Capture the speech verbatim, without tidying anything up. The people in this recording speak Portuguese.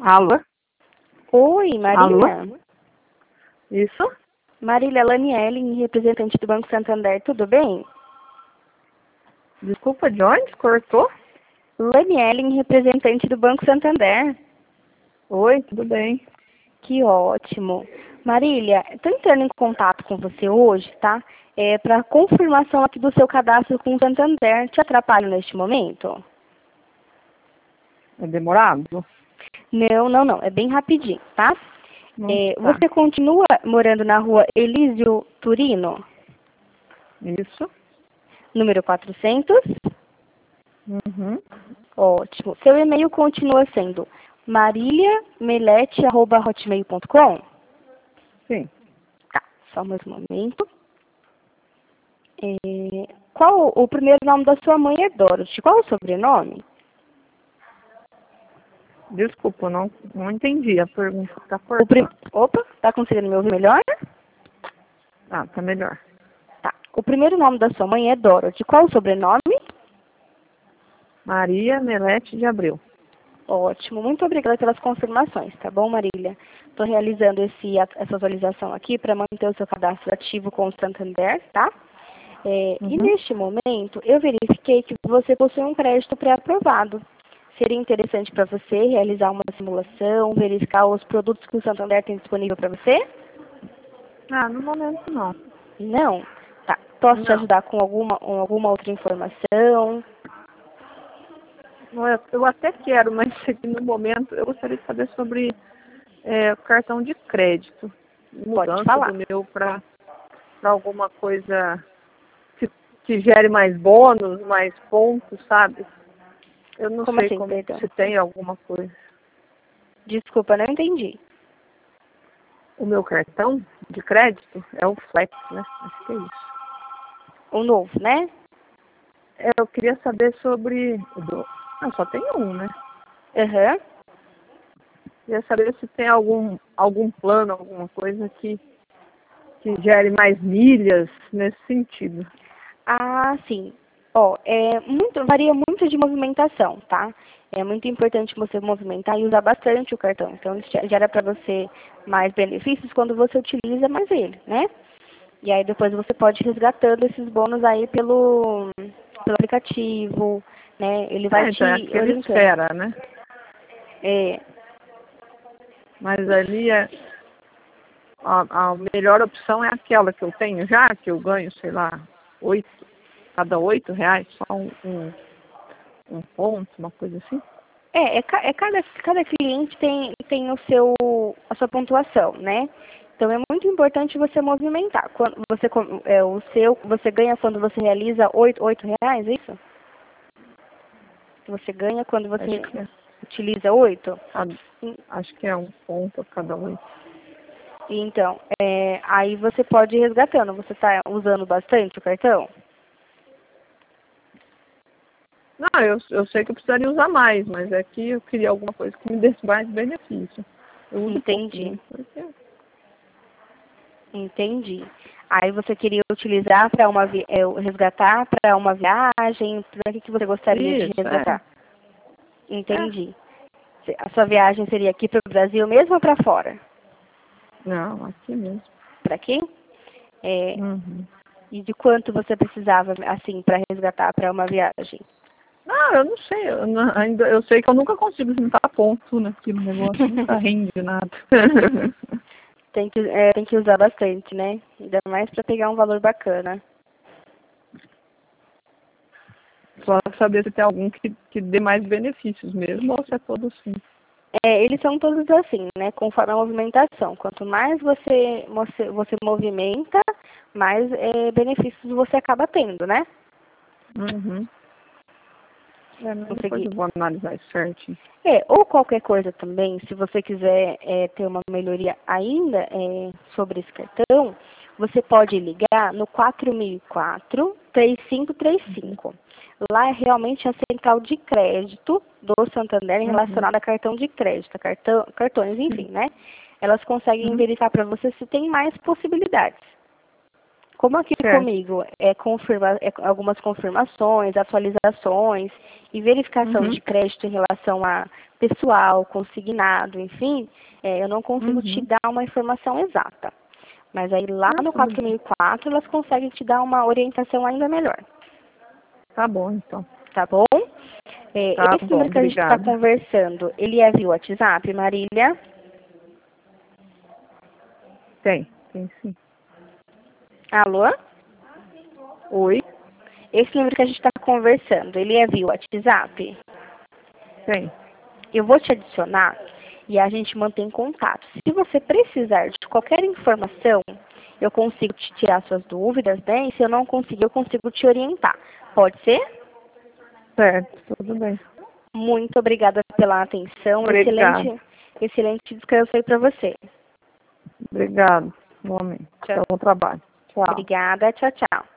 Alô? Oi, Marília. Alô? Isso? Marília Laniele, representante do Banco Santander, tudo bem? Desculpa, de onde? Cortou? Laniele, representante do Banco Santander. Oi, tudo bem? Que ótimo. Marília, estou entrando em contato com você hoje, tá? É para confirmação aqui do seu cadastro com o Santander. Te atrapalho neste momento? É demorado? Não, não, não. É bem rapidinho, tá? Não É, tá. você continua morando na rua Elísio Turino, Isso? número quatrocentos? Uhum. Ótimo. Seu e-mail continua sendo mariliamelete arroba hotmail ponto com? Sim. Tá, só mais um momento. É, qual o primeiro nome da sua mãe é Dorothy? Qual o sobrenome? Desculpa, não, não entendi a pergunta. Tá O prim... cortando. Opa, tá conseguindo me ouvir melhor? Ah, tá melhor. Tá. O primeiro nome da sua mãe é Dorothy. Qual o sobrenome? Maria Melete de Abreu. Ótimo. Muito obrigada pelas confirmações, tá bom, Marília? Estou realizando esse, essa atualização aqui para manter o seu cadastro ativo com o Santander, tá? É, Uhum. E neste momento, eu verifiquei que você possui um crédito pré-aprovado. Seria interessante para você realizar uma simulação, verificar os produtos que o Santander tem disponível para você? Ah, no momento não. Não? Tá. Posso te Não. ajudar com alguma, com alguma outra informação? Não, Eu, eu até quero, mas aqui no momento eu gostaria de saber sobre é, o cartão de crédito. Pode Mudança falar. do meu para alguma coisa que, que gere mais bônus, mais pontos, sabe? Eu não Como sei assim, como perdão? se tem alguma coisa. Desculpa, não entendi. O meu cartão de crédito é o Flex, né? Acho que é isso. O novo, né? É, Eu queria saber sobre o do... Ah, só tem um, né? Aham. Queria saber se tem algum, algum plano, alguma coisa que, que gere mais milhas nesse sentido. Ah, sim. Ó, é muito, varia muito de movimentação, tá? É muito importante você movimentar e usar bastante o cartão. Então, isso gera para você mais benefícios quando você utiliza mais ele, né? E aí depois você pode ir resgatando esses bônus aí pelo, pelo aplicativo, né? Ele vai É, então é te aquele orientando. esfera, né? É, Mas ali é, a, a melhor opção é aquela que eu tenho já, que eu ganho, sei lá, oito, cada oito reais, só um, um, um ponto, uma coisa assim. é, é, ca- é cada, cada cliente tem, tem o seu, a sua pontuação, né? Então é muito importante você movimentar. Quando você, com- é, o seu, você ganha quando você realiza oito, oito reais, é isso? Você ganha quando Acho você que é, utiliza oito? cada- acho que é um ponto a cada oito. Então, é, aí você pode ir resgatando. Você está usando bastante o cartão? Não, eu, eu sei que eu precisaria usar mais, mas é que eu queria alguma coisa que me desse mais benefício. Eu uso Entendi, pouquinho, porque entendi. Aí você queria utilizar para uma vi- é, resgatar para uma viagem? Para que que você gostaria de isso, é, resgatar? é. Entendi. Se- A sua viagem seria aqui para o Brasil mesmo ou para fora? Não, aqui mesmo. Para aqui? É, Uhum. e de quanto você precisava, assim, para resgatar para uma viagem? Não, eu não sei, eu, não- ainda, eu sei que eu nunca consigo juntar ponto naquele negócio, nunca rende nada. Tem que, é, tem que usar bastante, né? Ainda mais para pegar um valor bacana. Só saber se tem algum que, que dê mais benefícios mesmo, ou se é todo assim. É, eles são todos assim, né? Conforme a movimentação. Quanto mais você, você, você movimenta, mais é, benefícios você acaba tendo, né? Uhum. É, mas depois Conseguir. eu vou analisar isso certinho. É, ou qualquer coisa também, se você quiser é, ter uma melhoria ainda é, sobre esse cartão, você pode ligar no quatro mil e quatro, três cinco três cinco. Lá é realmente a central de crédito do Santander Uhum. relacionada a cartão de crédito, cartão, cartões, enfim, né? Elas conseguem Uhum. verificar para você se tem mais possibilidades. Como aqui Certo. comigo é, confirma, é algumas confirmações, atualizações e verificação Uhum. de crédito em relação a pessoal, consignado, enfim, é, eu não consigo te Uhum. dar uma informação exata. Mas aí lá Ah, no tudo bem. quatro mil e quatro elas conseguem te dar uma orientação ainda melhor. Tá bom, então. Tá bom? É, Tá esse bom, número que a gente está obrigada. conversando, ele é via WhatsApp, Marília? Tem, tem sim. Alô? Oi? Esse número que a gente está conversando, ele é via WhatsApp? Tem. Eu vou te adicionar e a gente mantém contato. Se você precisar de qualquer informação, eu consigo te tirar suas dúvidas, né? E se eu não conseguir, eu consigo te orientar. Pode ser? Certo, tudo bem. Muito obrigada pela atenção. Obrigada. Excelente, excelente descanso aí para você. Obrigado, igualmente. Tchau. Bom trabalho. Tchau. Obrigada. Tchau, tchau.